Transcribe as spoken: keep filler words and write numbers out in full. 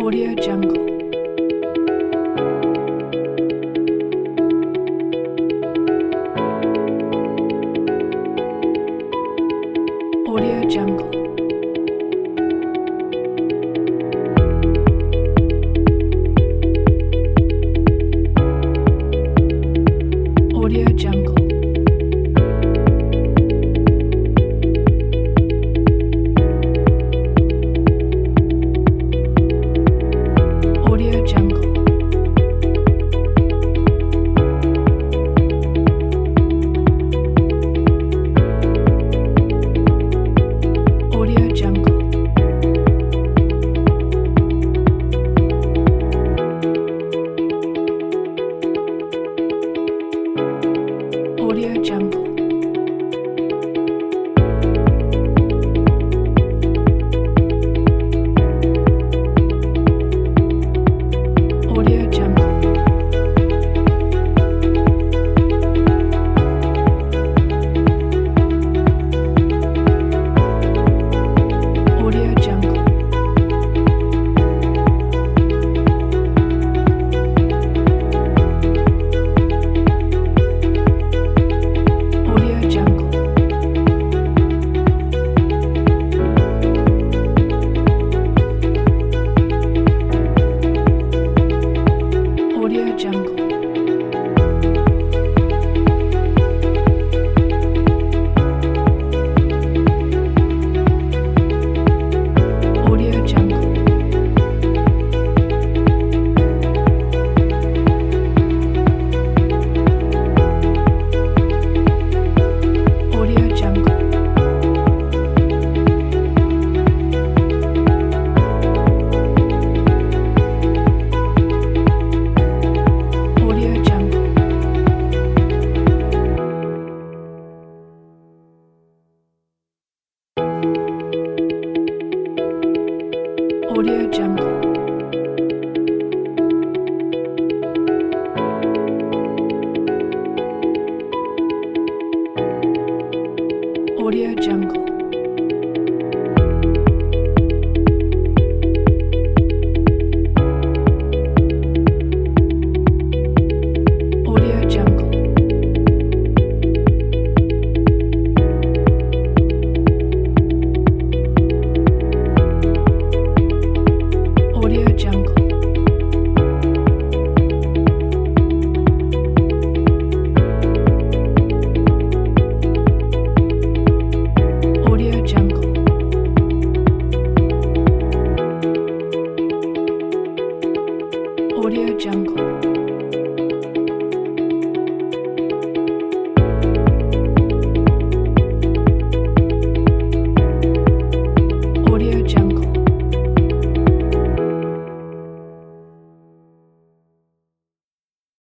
Audio Jungle. Audio Jungle. Audio Jungle. Audio Jungle. Audio Jungle. Audio Jungle. Audio Jungle. Audio Jungle. Audio Jungle. Audio Jungle. Audio Jungle. Audio Jungle. Audio Jungle. Audio Jungle. Audio Jungle. Audio Jungle. Audio Jungle. Audio Jungle. Audio Jungle.